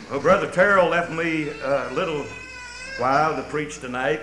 Well, Brother Terrell left me a little while to preach tonight,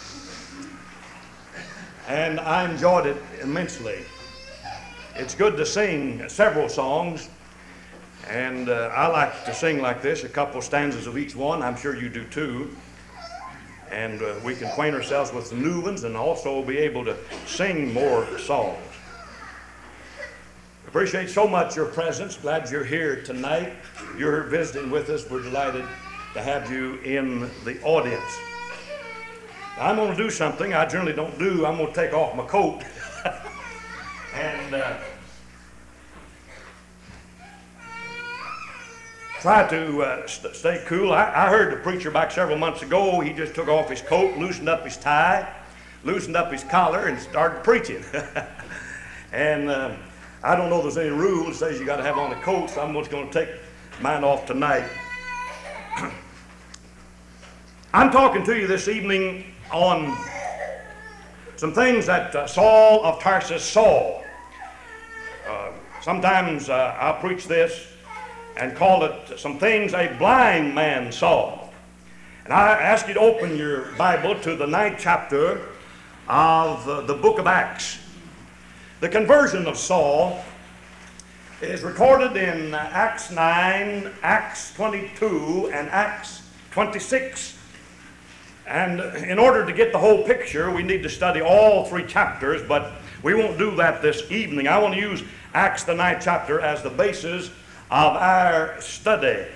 and I enjoyed it immensely. It's good to sing several songs, and I like to sing like this, a couple stanzas of each one. I'm sure you do too. And we can acquaint ourselves with the new ones and also be able to sing more songs. Appreciate so much your presence. Glad you're here tonight. You're visiting with us. We're delighted to have you in the audience. Now, I'm going to do something I generally don't do. I'm going to take off my coat and try to stay cool. I heard the preacher back several months ago. He just took off his coat, loosened up his tie, loosened up his collar, and started preaching. And I don't know if there's any rule that says you got to have on a coat, so I'm just going to take mine off tonight. I'm talking to you this evening on some things that Saul of Tarsus saw. Sometimes I'll preach this and call it some things a blind man saw. And I ask you to open your Bible to the 9th chapter of the book of Acts. The conversion of Saul is recorded in Acts 9, Acts 22, and Acts 26. And in order to get the whole picture, we need to study all 3 chapters, but we won't do that this evening. I want to use Acts the 9th chapter as the basis of our study.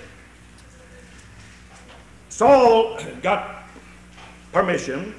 Saul got permission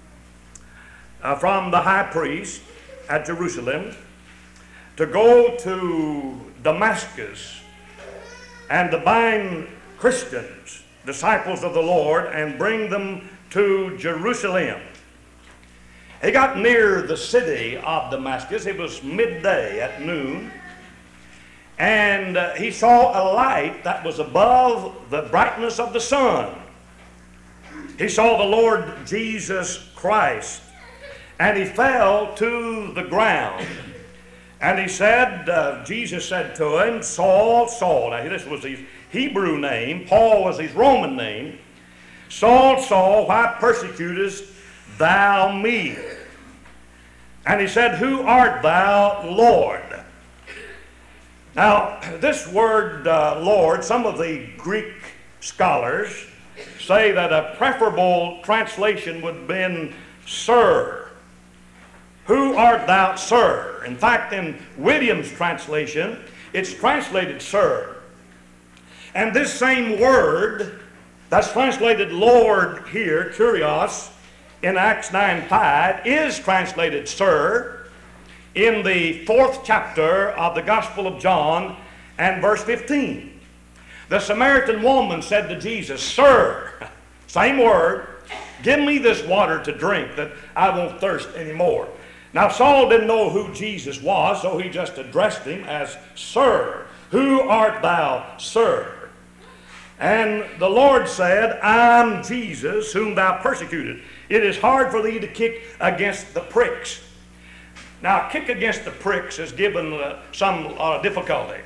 from the high priest at Jerusalem to go to Damascus and to bind Christians, disciples of the Lord, and bring them to Jerusalem. He got near the city of Damascus. It was midday at noon, and he saw a light that was above the brightness of the sun. He saw the Lord Jesus Christ, and he fell to the ground. And he said, Jesus said to him, Saul, Saul. Now this was his Hebrew name. Paul was his Roman name. Saul, Saul, why persecutest thou me? And he said, Who art thou, Lord? Now, this word Lord, some of the Greek scholars say that a preferable translation would have been Sir. Who art thou, sir? In fact, in William's translation, it's translated sir. And this same word that's translated Lord here, kurios, in Acts 9:5, is translated sir in the 4th chapter of the Gospel of John and verse 15. The Samaritan woman said to Jesus, Sir, same word, give me this water to drink that I won't thirst anymore. Now, Saul didn't know who Jesus was, so he just addressed him as Sir. Who art thou, sir? And the Lord said, I'm Jesus, whom thou persecuted. It is hard for thee to kick against the pricks. Now, kick against the pricks is given some difficulty.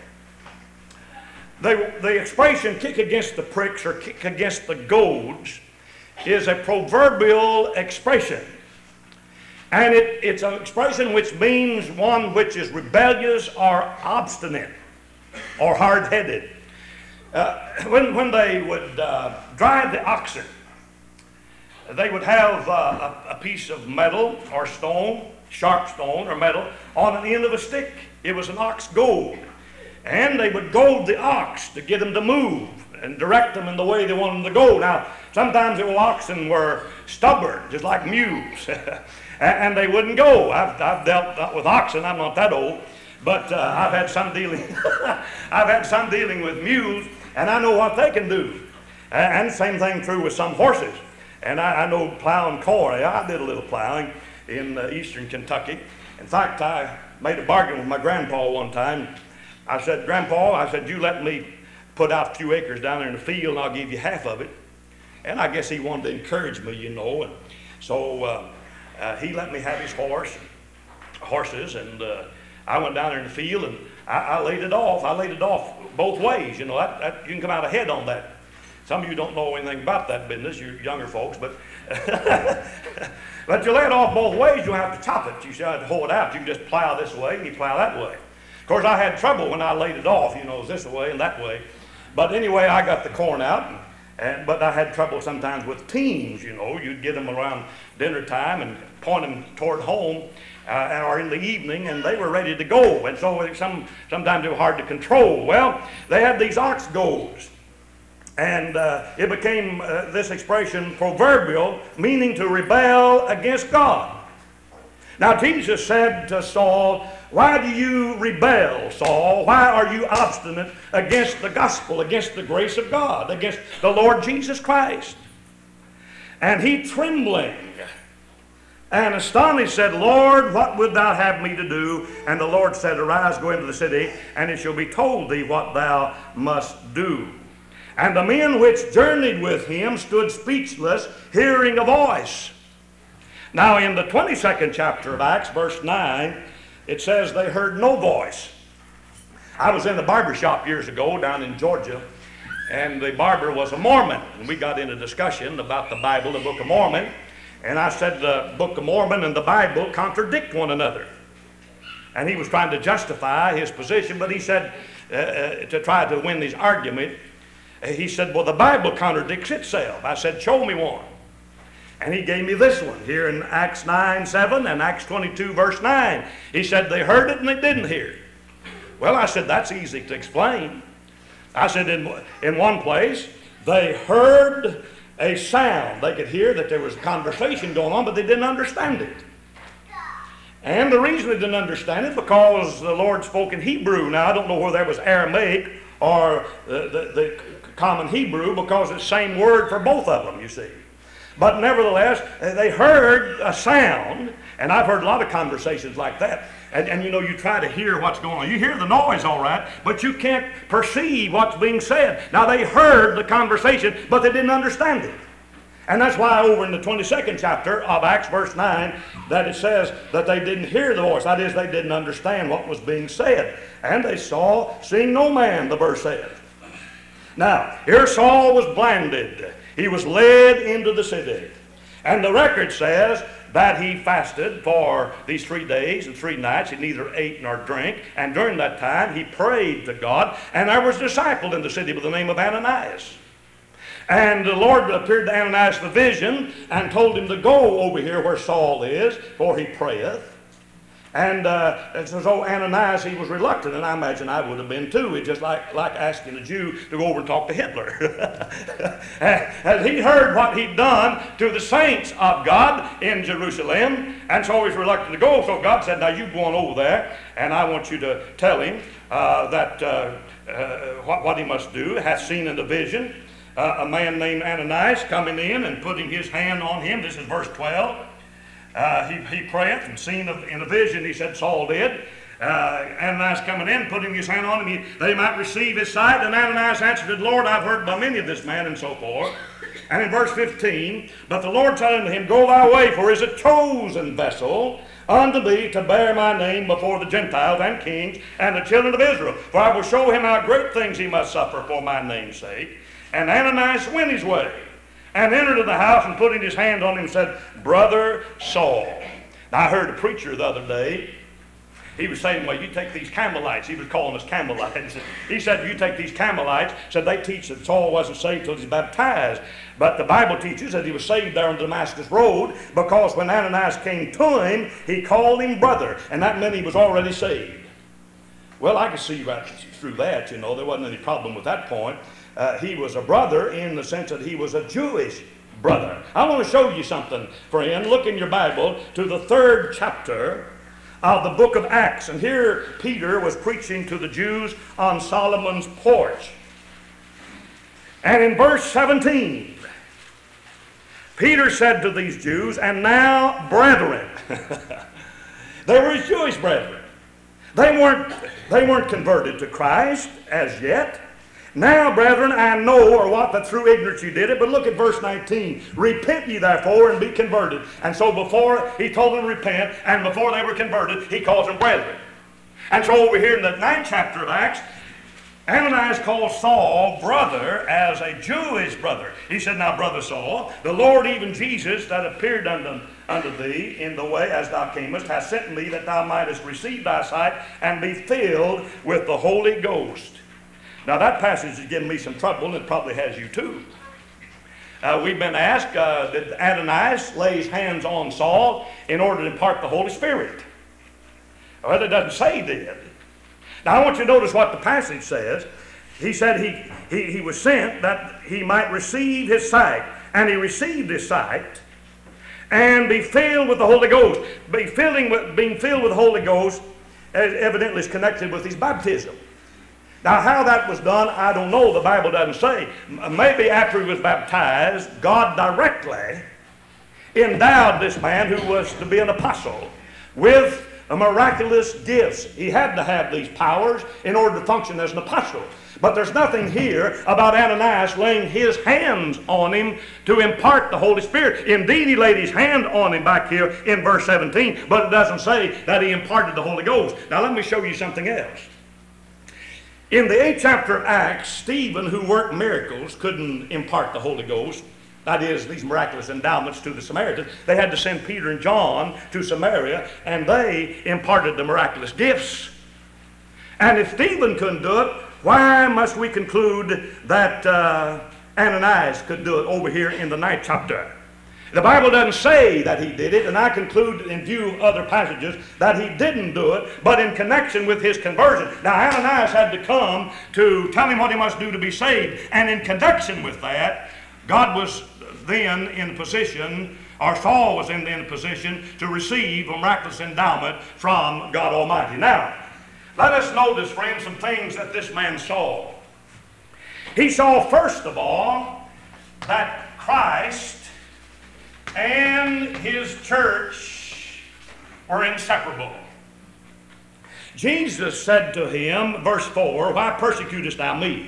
The expression kick against the pricks or kick against the goads is a proverbial expression. And it's an expression which means one which is rebellious or obstinate or hard-headed. When they would drive the oxen, they would have a piece of metal or stone, sharp stone or metal, on the end of a stick. It was an ox goad. And they would goad the ox to get them to move and direct them in the way they wanted them to go. Now, sometimes the oxen were stubborn, just like mules. And they wouldn't go. I've dealt with oxen. I'm not that old, but I've had some dealing. I've had some dealing with mules, and I know what they can do. And same thing true with some horses. And I know plowing corn. I did a little plowing in eastern Kentucky. In fact, I made a bargain with my grandpa one time. I said, Grandpa, you let me put out a few acres down there in the field, and I'll give you half of it. And I guess he wanted to encourage me, you know. And so he let me have his horses, and I went down there in the field, and I laid it off. I laid it off both ways, you know. You can come out ahead on that. Some of you don't know anything about that business, you younger folks, but but you lay it off both ways. You don't have to chop it. You should have to hoe it out. You can just plow this way and you plow that way. Of course, I had trouble when I laid it off, you know, this way and that way. But anyway, I got the corn out, but I had trouble sometimes with teams, you know. You'd get them around dinner time and point them toward home or in the evening, and they were ready to go. And so sometimes they were hard to control. Well, they had these ox goads. And it became this expression, proverbial, meaning to rebel against God. Now Jesus said to Saul, "Why do you rebel, Saul? Why are you obstinate against the gospel, against the grace of God, against the Lord Jesus Christ?" And he, trembling and astonished, said, "Lord, what would thou have me to do?" And the Lord said, "Arise, go into the city, and it shall be told thee what thou must do." And the men which journeyed with him stood speechless, hearing a voice. Now in the 22nd chapter of Acts, verse 9, it says they heard no voice. I was in the barber shop years ago down in Georgia, and the barber was a Mormon. And we got into discussion about the Bible, the Book of Mormon. And I said the Book of Mormon and the Bible contradict one another. And he was trying to justify his position, but he said, to try to win this argument, he said, "Well, the Bible contradicts itself." I said, "Show me one." And he gave me this one here in Acts 9:7 and Acts 22 verse 9. He said they heard it and they didn't hear it. Well, I said, that's easy to explain. I said in one place they heard a sound. They could hear that there was a conversation going on, but they didn't understand it. And the reason they didn't understand it because the Lord spoke in Hebrew. Now I don't know whether that was Aramaic or the common Hebrew, because it's the same word for both of them, you see. But nevertheless, they heard a sound, and I've heard a lot of conversations like that. And you know, you try to hear what's going on. You hear the noise all right, but you can't perceive what's being said. Now they heard the conversation, but they didn't understand it. And that's why over in the 22nd chapter of Acts, verse 9, that it says that they didn't hear the voice. That is, they didn't understand what was being said. And they saw, seeing no man, the verse says. Now, here Saul was blinded. He was led into the city. And the record says that he fasted for these 3 days and 3 nights. He neither ate nor drank. And during that time, he prayed to God. And there was a disciple in the city by the name of Ananias. And the Lord appeared to Ananias in a vision and told him to go over here where Saul is, for he prayeth. And so Ananias, he was reluctant, and I imagine I would have been too. It's just like asking a Jew to go over and talk to Hitler. And he heard what he'd done to the saints of God in Jerusalem, and so he was reluctant to go. So God said, "Now you go on over there, and I want you to tell him what he must do." Hath seen in the vision a man named Ananias coming in and putting his hand on him. This is verse 12. He prayeth and seen in a vision, he said, Saul did. Ananias coming in, putting his hand on him, that he might receive his sight. And Ananias answered, "Lord, I've heard by many of this man," and so forth. And in verse 15, "But the Lord said unto him, Go thy way, for he is a chosen vessel unto thee to bear my name before the Gentiles and kings and the children of Israel. For I will show him how great things he must suffer for my name's sake. And Ananias went his way, and entered into the house, and putting his hand on him said, Brother Saul." Now, I heard a preacher the other day. He was saying, "Well, you take these Carmelites." He was calling us Carmelites. He said, "You take these Carmelites." Said they teach that Saul wasn't saved until he was baptized. But the Bible teaches that he was saved there on the Damascus Road, because when Ananias came to him, he called him brother. And that meant he was already saved. Well, I could see right through that, you know. There wasn't any problem with that point. He was a brother in the sense that he was a Jewish brother. I want to show you something, friend. Look in your Bible to the 3rd chapter of the book of Acts. And here Peter was preaching to the Jews on Solomon's porch. And in verse 17, Peter said to these Jews, "And now, brethren," they were his Jewish brethren. They weren't converted to Christ as yet. "Now, brethren, I know," or what, "that through ignorance you did it." But look at verse 19. "Repent ye therefore and be converted." And so before he told them to repent, and before they were converted, he calls them brethren. And so over here in the 9th chapter of Acts, Ananias called Saul brother as a Jewish brother. He said, now, brother Saul, the Lord, even Jesus, that appeared unto thee in the way as thou camest, hath sent me that thou mightest receive thy sight and be filled with the Holy Ghost. Now, that passage has given me some trouble, and it probably has you too. We've been asked, did Ananias lay his hands on Saul in order to impart the Holy Spirit? Well, it doesn't say he did. Now, I want you to notice what the passage says. He said he was sent that he might receive his sight. And he received his sight and be filled with the Holy Ghost. Being filled with the Holy Ghost evidently is connected with his baptism. Now, how that was done, I don't know. The Bible doesn't say. Maybe after he was baptized, God directly endowed this man, who was to be an apostle, with miraculous gifts. He had to have these powers in order to function as an apostle. But there's nothing here about Ananias laying his hands on him to impart the Holy Spirit. Indeed, he laid his hand on him back here in verse 17, but it doesn't say that he imparted the Holy Ghost. Now, let me show you something else. In the 8th chapter of Acts, Stephen, who worked miracles, couldn't impart the Holy Ghost. That is, these miraculous endowments to the Samaritans. They had to send Peter and John to Samaria, and they imparted the miraculous gifts. And if Stephen couldn't do it, why must we conclude that Ananias could do it over here in the 9th chapter? The Bible doesn't say that he did it, and I conclude in view of other passages that he didn't do it, but in connection with his conversion. Now, Ananias had to come to tell him what he must do to be saved, and in connection with that, God was then in position, or Saul was in the position to receive a miraculous endowment from God Almighty. Now, let us notice, friends, some things that this man saw. He saw, first of all, that Christ and his church were inseparable. Jesus said to him, verse 4, why persecutest thou me?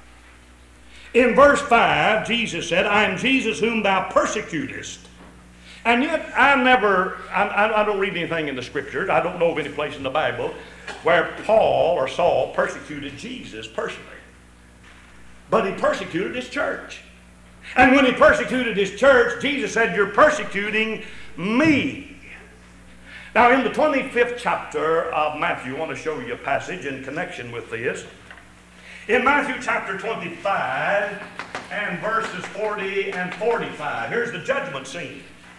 In verse 5, Jesus said, I am Jesus whom thou persecutest. And yet, I don't read anything in the Scriptures. I don't know of any place in the Bible where Paul or Saul persecuted Jesus personally. But he persecuted his church. And when he persecuted his church, Jesus said, you're persecuting me. Now, in the 25th chapter of Matthew, I want to show you a passage in connection with this. In Matthew chapter 25 and verses 40 and 45, here's the judgment scene.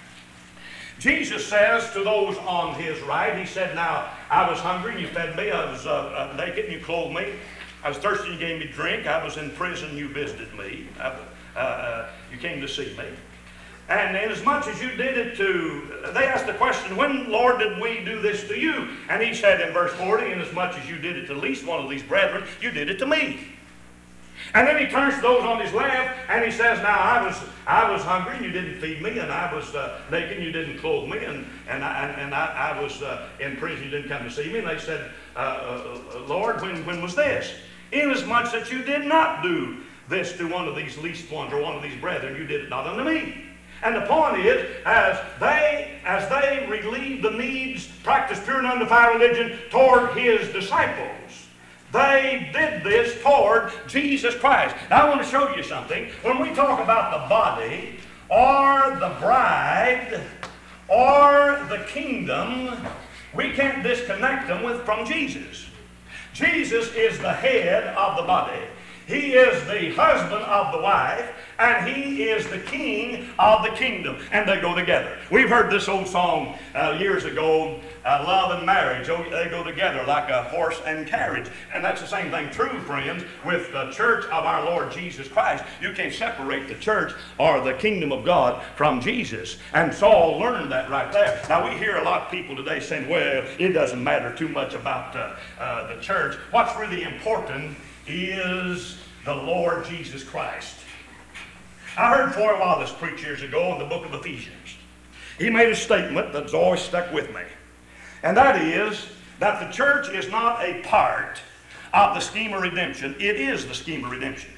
Jesus says to those on his right, he said, now, I was hungry and you fed me. I was naked and you clothed me. I was thirsty and you gave me drink. I was in prison and you visited me. You came to see me. And inasmuch as you did it to, they asked the question, when, Lord, did we do this to you? And he said in verse 40, inasmuch as you did it to least one of these brethren, you did it to me. And then he turns to those on his left and he says, now I was hungry and you didn't feed me, and I was naked and you didn't clothe me, and I was in prison, you didn't come to see me. And they said, Lord, when was this? Inasmuch that you did not do this to one of these least ones or one of these brethren, you did it not unto me. And the point is, as they relieved the needs, practiced pure and undefiled religion toward his disciples, they did this toward Jesus Christ. Now I want to show you something. When we talk about the body, or the bride, or the kingdom, we can't disconnect them from Jesus. Jesus is the head of the body. He is the husband of the wife, and he is the king of the kingdom, and they go together. We've heard this old song years ago, love and marriage, they go together like a horse and carriage. And that's the same thing true, friends, with the church of our Lord Jesus Christ. You can't separate the church or the kingdom of God from Jesus. And Saul learned that right there. Now, we hear a lot of people today saying, well, it doesn't matter too much about the church. What's really important is the Lord Jesus Christ. I heard Foy Wallace preach years ago in the book of Ephesians. He made a statement that's always stuck with me. And that is that the church is not a part of the scheme of redemption. It is the scheme of redemption.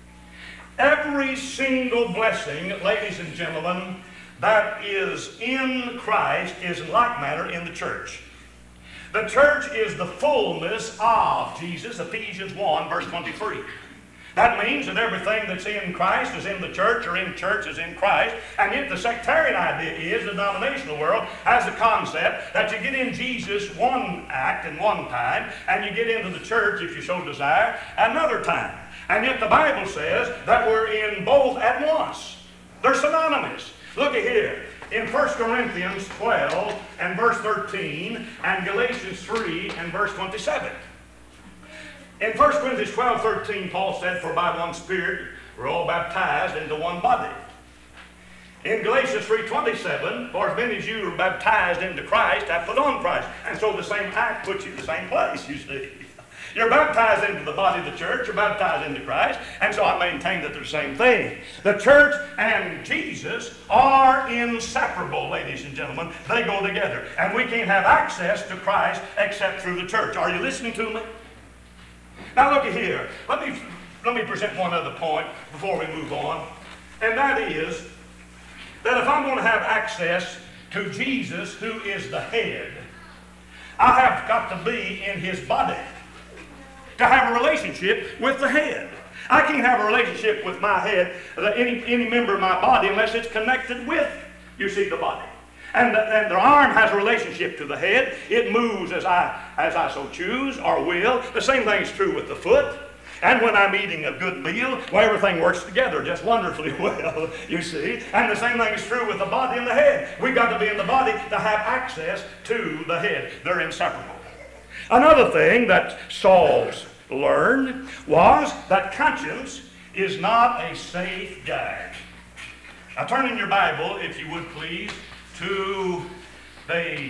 Every single blessing, ladies and gentlemen, that is in Christ is in like manner in the church. The church is the fullness of Jesus, Ephesians 1, verse 23. That means that everything that's in Christ is in the church, or in church is in Christ. And yet the sectarian idea is, the denominational world has the concept that you get in Jesus one act and one time, and you get into the church, if you so desire, another time. And yet the Bible says that we're in both at once. They're synonymous. Look at here. In 1 Corinthians 12 and verse 13, and Galatians 3 and verse 27. In 1 Corinthians 12, 13, Paul said, "For by one Spirit we're all baptized into one body." In Galatians 3:27, "For as many as you are baptized into Christ have put on Christ." And so the same act puts you in the same place, you see. You're baptized into the body of the church, you're baptized into Christ, and so I maintain that they're the same thing. The church and Jesus are inseparable, ladies and gentlemen. They go together. And we can't have access to Christ except through the church. Are you listening to me? Now look at here. Let me present one other point before we move on. And that is that if I'm going to have access to Jesus, who is the head, I have got to be in his body to have a relationship with the head. I can't have a relationship with my head, any member of my body, unless it's connected with, you see, the body. And the arm has a relationship to the head. It moves as I so choose or will. The same thing is true with the foot. And when I'm eating a good meal, well, everything works together just wonderfully well, you see. And the same thing is true with the body and the head. We've got to be in the body to have access to the head. They're inseparable. Another thing that Saul learned was that conscience is not a safe guide. Now turn in your Bible, if you would please, to the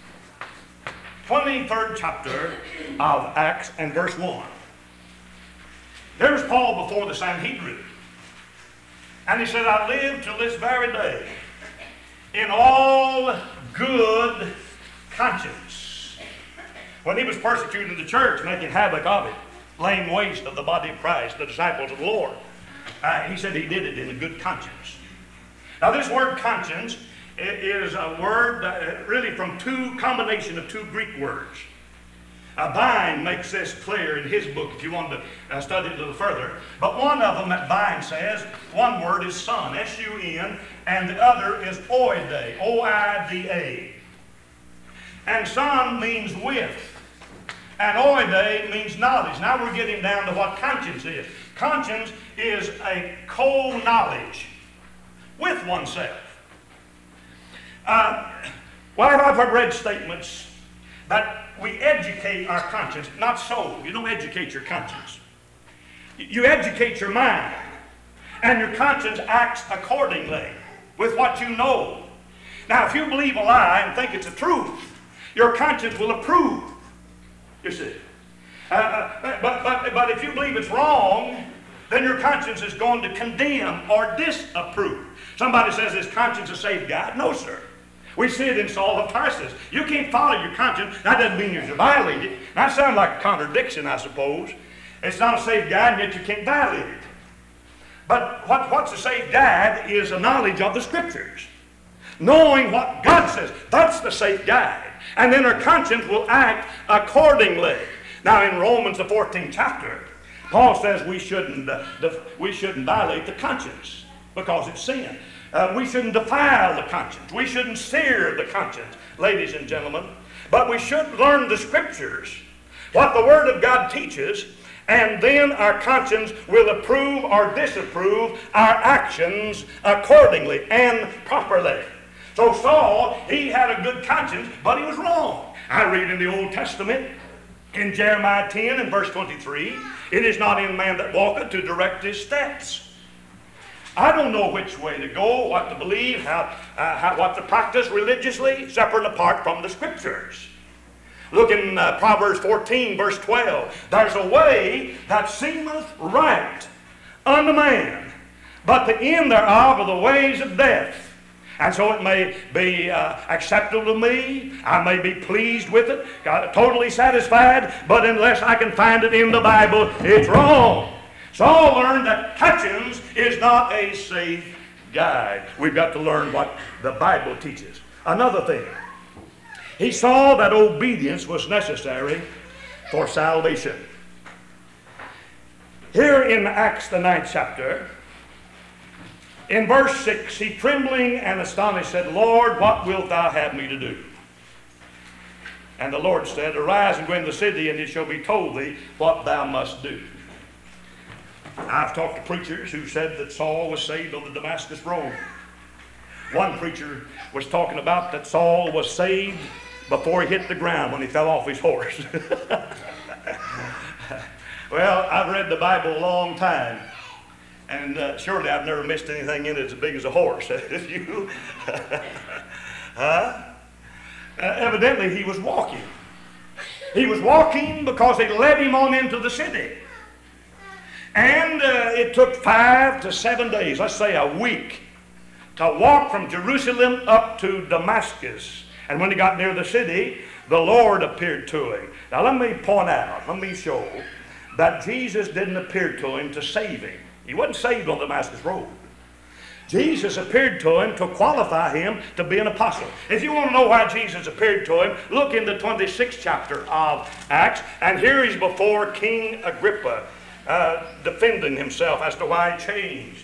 23rd chapter of Acts and verse 1. There's Paul before the Sanhedrin. And he said, "I live till this very day in all good conscience." When he was persecuting the church, making havoc of it, laying waste of the body of Christ, the disciples of the Lord, he said he did it in a good conscience. Now this word conscience is a word really from combination of two Greek words. Vine makes this clear in his book if you want to study it a little further. But one of them that Vine says, one word is son, S-U-N, and the other is oida, O-I-D-A. And son means with, and oida means knowledge. Now we're getting down to what conscience is. Conscience is a co-knowledge with oneself. I've read statements that we educate our conscience. Not so. You don't educate your conscience. You educate your mind. And your conscience acts accordingly with what you know. Now, if you believe a lie and think it's a truth, your conscience will approve. You see. But if you believe it's wrong, then your conscience is going to condemn or disapprove. Somebody says, "Is conscience a safe guide?" No, sir. We see it in Saul of Tarsus. You can't follow your conscience. That doesn't mean you're violated. That sounds like a contradiction, I suppose. It's not a safe guide, and yet you can't violate it. But what's a safe guide is a knowledge of the Scriptures. Knowing what God says. That's the safe guide. And then our conscience will act accordingly. Now in Romans, the 14th chapter, Paul says we shouldn't violate the conscience because it's sin. We shouldn't defile the conscience. We shouldn't sear the conscience, ladies and gentlemen. But we should learn the Scriptures, what the Word of God teaches, and then our conscience will approve or disapprove our actions accordingly and properly. So Saul, he had a good conscience, but he was wrong. I read in the Old Testament, in Jeremiah 10 and verse 23, "It is not in man that walketh to direct his steps." I don't know which way to go, what to believe, what to practice religiously, separate and apart from the Scriptures. Look in Proverbs 14, verse 12. "There's a way that seemeth right unto man, but the end thereof are the ways of death. And so it may be acceptable to me. I may be pleased with it, totally satisfied, but unless I can find it in the Bible, it's wrong." Saul learned that conscience is not a safe guide. We've got to learn what the Bible teaches. Another thing, He saw that obedience was necessary for salvation. Here in Acts, the 9th chapter, in verse 6, he trembling and astonished said, Lord, what wilt thou have me to do? And the Lord said, Arise and go into the city, and it shall be told thee what thou must do. I've talked to preachers who said that Saul was saved on the Damascus Road. One preacher was talking about that Saul was saved before he hit the ground when he fell off his horse. Well, I've read the Bible a long time, and surely I've never missed anything in it as big as a horse. If you, evidently he was walking. He was walking because they led him on into the city. And it took 5 to 7 days, let's say a week, to walk from Jerusalem up to Damascus. And when he got near the city, the Lord appeared to him. Now let me point out, let me show that Jesus didn't appear to him to save him. He wasn't saved on Damascus Road. Jesus appeared to him to qualify him to be an apostle. If you want to know why Jesus appeared to him, look in the 26th chapter of Acts, and here he's before King Agrippa, defending himself as to why he changed.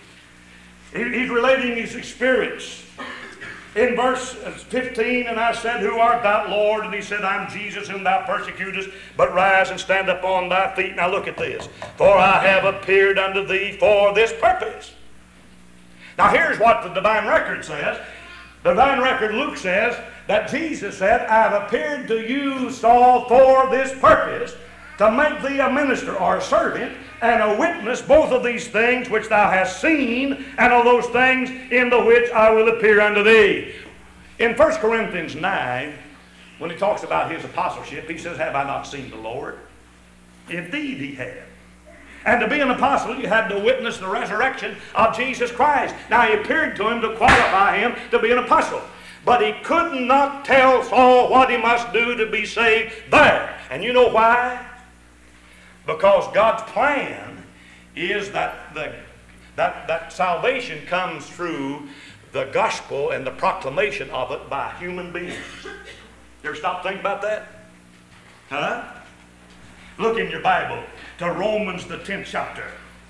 He's relating his experience. In verse 15, and I said, Who art thou, Lord? And he said, I'm Jesus whom thou persecutest, but rise and stand upon thy feet. Now look at this. For I have appeared unto thee for this purpose. Now here's what the divine record says. The divine record, Luke, says that Jesus said, I have appeared to you, Saul, for this purpose, to make thee a minister or a servant and a witness both of these things which thou hast seen and of those things in the which I will appear unto thee. In 1 Corinthians 9, when he talks about his apostleship, he says, Have I not seen the Lord? Indeed he had. And to be an apostle, you had to witness the resurrection of Jesus Christ. Now he appeared to him to qualify him to be an apostle. But he could not tell Saul what he must do to be saved there. And you know why? Because God's plan is that that salvation comes through the gospel and the proclamation of it by human beings. You ever stop thinking about that? Huh? Look in your Bible to Romans, the 10th chapter.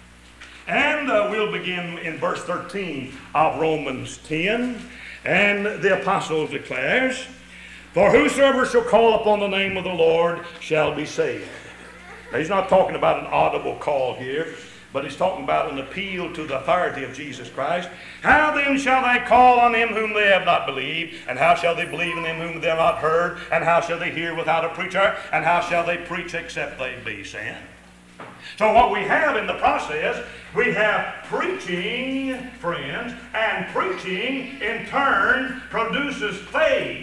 And we'll begin in verse 13 of Romans 10. And the apostle declares, For whosoever shall call upon the name of the Lord shall be saved. Now, he's not talking about an audible call here, but he's talking about an appeal to the authority of Jesus Christ. How then shall they call on him whom they have not believed? And how shall they believe in him whom they have not heard? And how shall they hear without a preacher? And how shall they preach except they be sent? So what we have in the process, we have preaching, friends, and preaching in turn produces faith.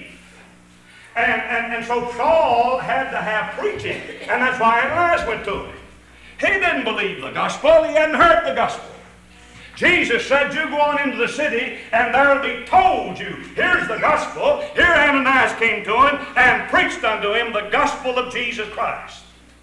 And so Saul had to have preaching, and that's why Ananias went to him. He didn't believe the gospel. He hadn't heard the gospel. Jesus said, You go on into the city, and there will be told you, here's the gospel. Here Ananias came to him and preached unto him the gospel of Jesus Christ.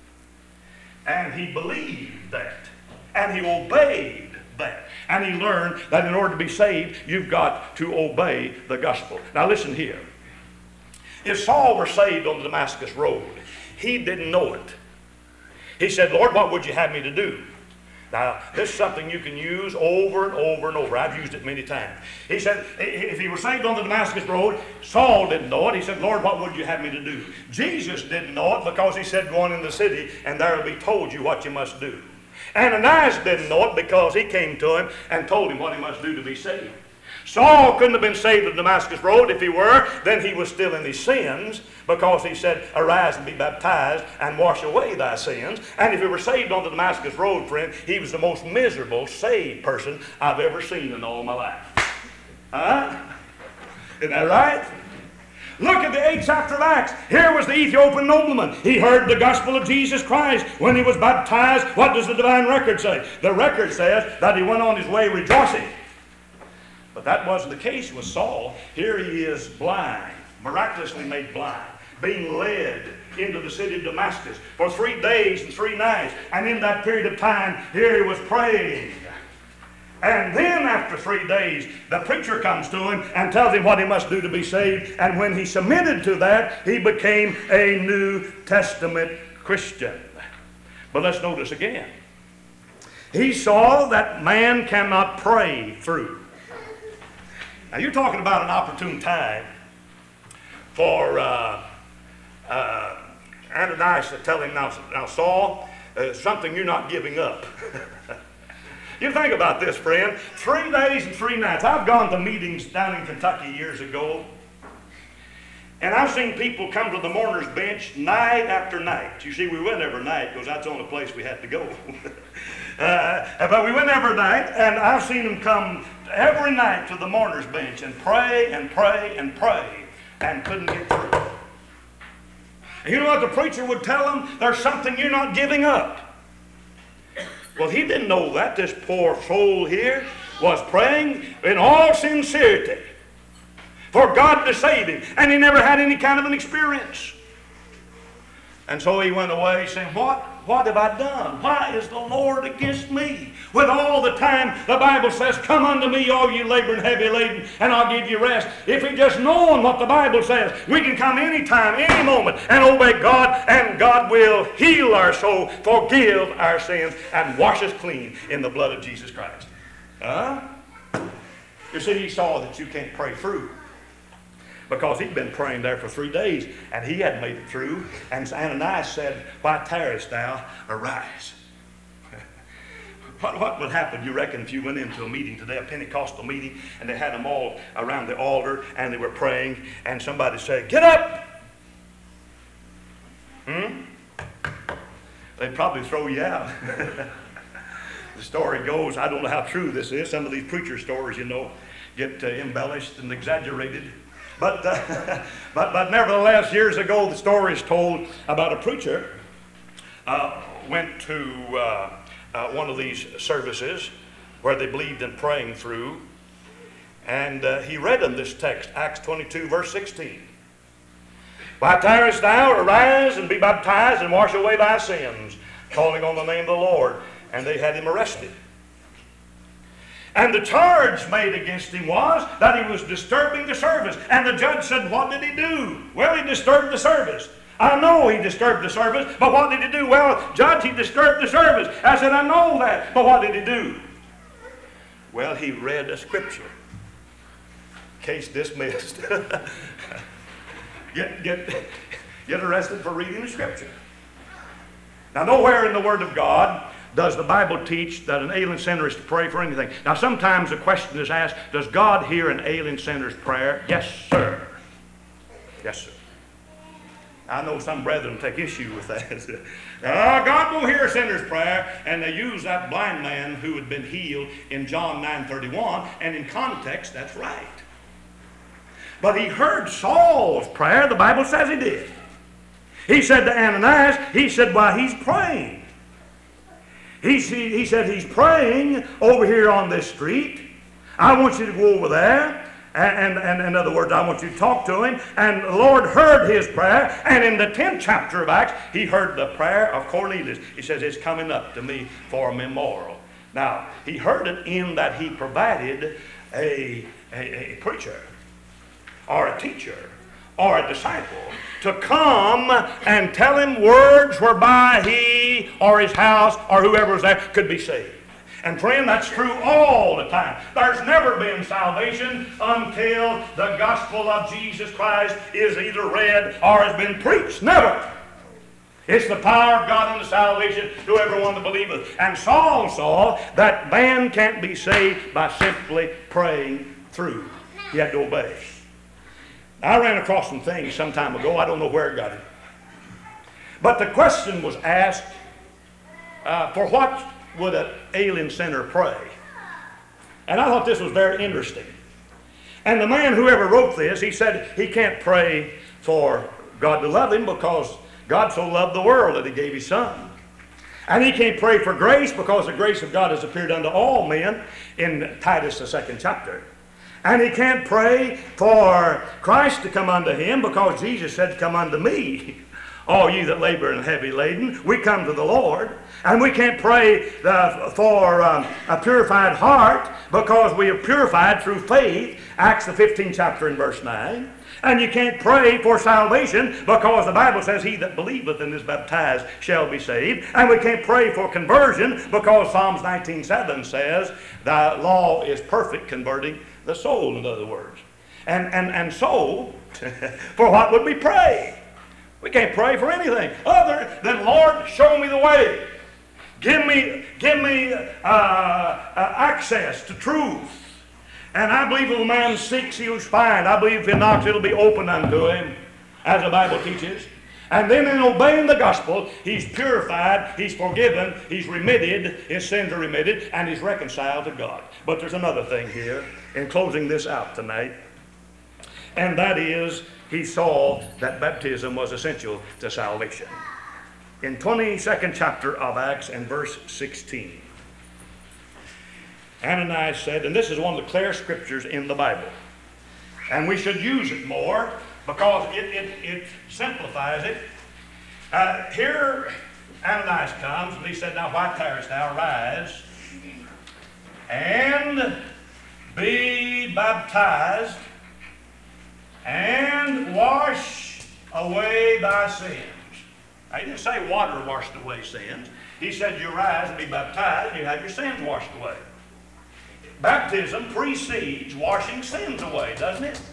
And he believed that, and he obeyed that. And he learned that in order to be saved, you've got to obey the gospel. Now listen here. If Saul were saved on the Damascus Road, he didn't know it. He said, Lord, what would you have me to do? Now, this is something you can use over and over and over. I've used it many times. He said, if he were saved on the Damascus Road, Saul didn't know it. He said, Lord, what would you have me to do? Jesus didn't know it because he said, Go on in the city, and there will be told you what you must do. Ananias didn't know it because he came to him and told him what he must do to be saved. Saul couldn't have been saved on Damascus Road. If he were, then he was still in his sins, because he said, Arise and be baptized and wash away thy sins. And if he were saved on the Damascus Road, friend, he was the most miserable saved person I've ever seen in all my life. Isn't that right? Look at the 8th chapter of Acts. Here was the Ethiopian nobleman. He heard the gospel of Jesus Christ. When he was baptized, what does the divine record say? The record says that he went on his way rejoicing. But that wasn't the case with Saul. Here he is blind, miraculously made blind, being led into the city of Damascus for 3 days and 3 nights. And in that period of time, here he was praying. And then after 3 days, the preacher comes to him and tells him what he must do to be saved. And when he submitted to that, he became a New Testament Christian. But let's notice again. He saw that man cannot pray through. Now you're talking about an opportune time for Ananias to tell him, now Saul, something you're not giving up. You think about this, friend. 3 days and 3 nights. I've gone to meetings down in Kentucky years ago, and I've seen people come to the mourner's bench night after night. You see, we went every night because that's the only place we had to go. But we went every night, and I've seen them come every night to the mourner's bench and pray and pray and pray and couldn't get through. And you know what the preacher would tell them? There's something you're not giving up. Well, he didn't know that. This poor soul here was praying in all sincerity for God to save him. And he never had any kind of an experience. And so he went away saying, What have I done? Why is the Lord against me? With all the time the Bible says, come unto me, all you labor and heavy laden, and I'll give you rest. If we just known what the Bible says, we can come anytime, any moment, and obey God, and God will heal our soul, forgive our sins, and wash us clean in the blood of Jesus Christ. You see, he saw that you can't pray through. Because he'd been praying there for 3 days, and he hadn't made it through. And Ananias said, why tarriest thou? Arise. What would happen, you reckon, if you went into a meeting today, a Pentecostal meeting, and they had them all around the altar, and they were praying, and somebody said, get up! They'd probably throw you out. The story goes, I don't know how true this is. Some of these preacher stories, you know, get embellished and exaggerated. But nevertheless, years ago, the story is told about a preacher went to one of these services where they believed in praying through, and he read them this text, Acts 22, verse 16. Why tarriest thou? Arise and be baptized and wash away thy sins, calling on the name of the Lord. And they had him arrested. And the charge made against him was that he was disturbing the service. And the judge said, what did he do? Well, he disturbed the service. I know he disturbed the service, but what did he do? Well, judge, he disturbed the service. I said, I know that, but what did he do? Well, he read a scripture. Case dismissed. Get arrested for reading the scripture. Now, nowhere in the Word of God does the Bible teach that an alien sinner is to pray for anything. Now, sometimes the question is asked, does God hear an alien sinner's prayer? Yes, sir. Yes, sir. I know some brethren take issue with that. God will hear a sinner's prayer, and they use that blind man who had been healed in John 9:31, and in context, that's right. But he heard Saul's prayer. The Bible says he did. He said to Ananias, he said, why, he's praying. He said, he's praying over here on this street. I want you to go over there. And in other words, I want you to talk to him. And the Lord heard his prayer. And in the 10th chapter of Acts, he heard the prayer of Cornelius. He says, it's coming up to me for a memorial. Now, he heard it in that he provided a preacher or a teacher or a disciple to come and tell him words whereby he or his house or whoever was there could be saved. And friend, that's true all the time. There's never been salvation until the gospel of Jesus Christ is either read or has been preached. Never. It's the power of God unto salvation to everyone that believeth. And Saul saw that man can't be saved by simply praying through. He had to obey. I ran across some things some time ago. I don't know where I got it. But the question was asked, for what would an alien sinner pray? And I thought this was very interesting. And the man, whoever wrote this, he said he can't pray for God to love him because God so loved the world that he gave his son. And he can't pray for grace because the grace of God has appeared unto all men in Titus, the 2nd chapter. And he can't pray for Christ to come unto him because Jesus said, come unto me, all ye that labor and heavy laden. We come to the Lord, and we can't pray for a purified heart because we are purified through faith, Acts the 15th chapter and verse 9. And you can't pray for salvation because the Bible says, he that believeth and is baptized shall be saved. And we can't pray for conversion because Psalms 19:7 says, the law is perfect, converting the soul, in other words. And so, for what would we pray? We can't pray for anything other than, Lord, show me the way. Give me access to truth. And I believe if a man seeks, he'll find. I believe if he knocks, it'll be open unto him, as the Bible teaches. And then in obeying the gospel, he's purified, he's forgiven, he's remitted, his sins are remitted, and he's reconciled to God. But there's another thing here in closing this out tonight, and that is he saw that baptism was essential to salvation. In 22nd chapter of Acts and verse 16, Ananias said, and this is one of the clear scriptures in the Bible, and we should use it more because it simplifies it. Here Ananias comes and he said, now why tarriest thou? Arise and be baptized and wash away thy sins. Now, he didn't say water washed away sins. He said you rise and be baptized and you have your sins washed away. Baptism precedes washing sins away, doesn't it?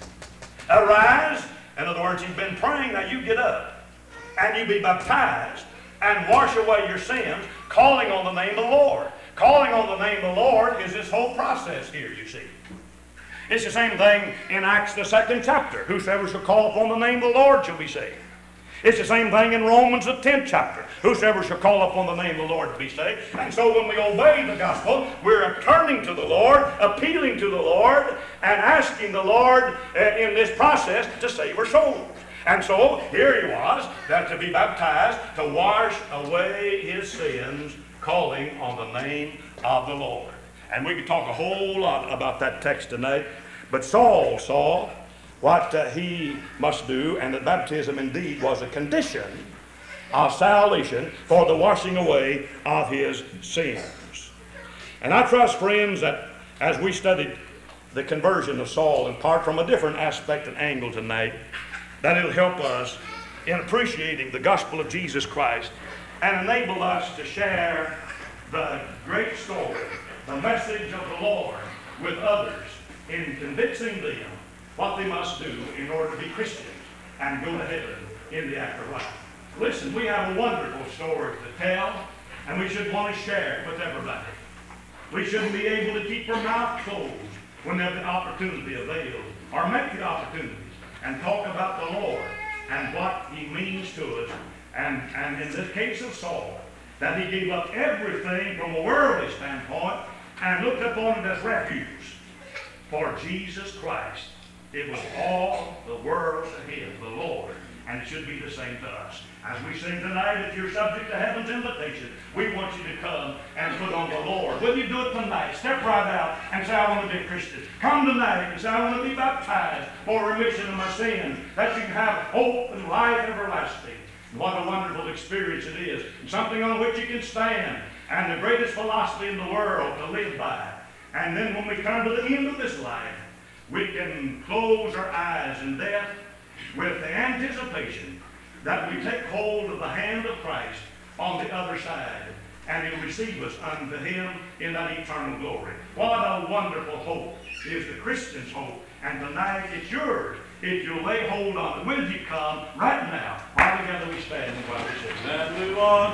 Arise, in other words, you've been praying, now you get up and you be baptized and wash away your sins, calling on the name of the Lord. Calling on the name of the Lord is this whole process here, you see. It's the same thing in Acts the 2nd chapter. Whosoever shall call upon the name of the Lord shall be saved. It's the same thing in Romans the 10th chapter. Whosoever shall call upon the name of the Lord to be saved. And so when we obey the gospel, we're turning to the Lord, appealing to the Lord, and asking the Lord in this process to save our souls. And so here he was, that to be baptized, to wash away his sins, calling on the name of the Lord. And we could talk a whole lot about that text tonight. But Saul saw what he must do, and that baptism indeed was a condition of salvation for the washing away of his sins. And I trust, friends, that as we studied the conversion of Saul in part from a different aspect and angle tonight, that it'll help us in appreciating the gospel of Jesus Christ and enable us to share the great story, the message of the Lord with others in convincing them what they must do in order to be Christians and go to heaven in the afterlife. Listen, we have a wonderful story to tell, and we should want to share it with everybody. We shouldn't be able to keep our mouth closed whenever the opportunity avails, or make the opportunities and talk about the Lord and what he means to us. And in this case of Saul, that he gave up everything from a worldly standpoint and looked upon it as refuge for Jesus Christ. It was all the world to him, the Lord, and it should be the same to us. As we sing tonight, if you're subject to heaven's invitation, we want you to come and put on the Lord. Will you do it tonight? Step right out and say, I want to be a Christian. Come tonight and say, I want to be baptized for remission of my sins, that you can have hope and life everlasting. What a wonderful experience it is, and something on which you can stand, and the greatest philosophy in the world to live by. And then when we come to the end of this life, we can close our eyes in death with the anticipation that we take hold of the hand of Christ on the other side, and he'll receive us unto him in that eternal glory. What a wonderful hope is the Christian's hope, and tonight it's yours if you'll lay hold on it. Will you come right now? While together we stand and while we sing.